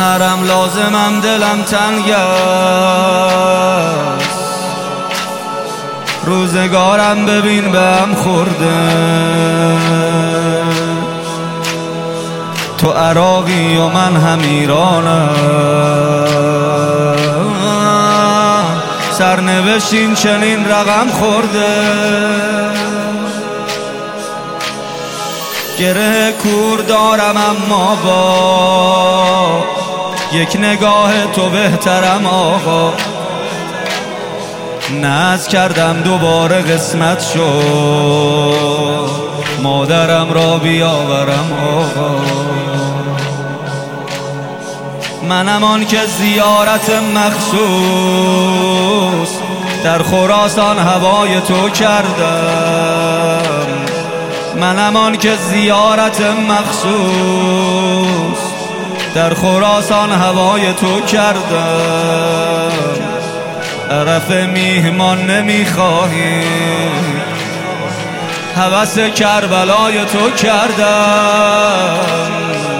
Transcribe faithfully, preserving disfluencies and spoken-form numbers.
نرم لازمم دلم تنگ است، روزگارم ببین به هم خورده. تو عراقی و من هم ایرانم، سرنوشتین چنین رقم خورده. گره کور دارم اما با یک نگاه تو بهترم آقا. ناز کردم دوباره قسمت شد، مادرم را بیاورم آقا. منم آن که زیارت مخصوص در خراسان هوای تو کردم. منم آن که زیارت مخصوص در خراسان هوای تو کردم. عرف میهمان نمیخواهی، هوس کربلای تو کردم.